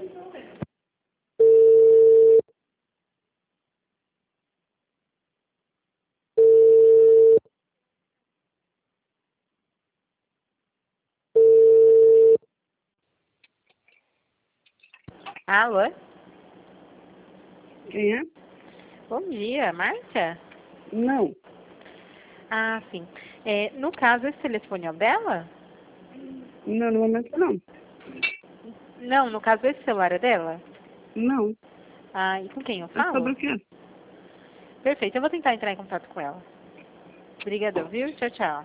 Alô? Quem é? Bom dia, Márcia? Não. Ah, sim. No caso, esse telefone é o dela? Não, no momento não. Não, no caso, esse celular é dela? Não. Ah, e com quem eu É sobre falo? o quê? Perfeito, eu vou tentar entrar em contato com ela. Obrigadão, viu? Tchau, tchau.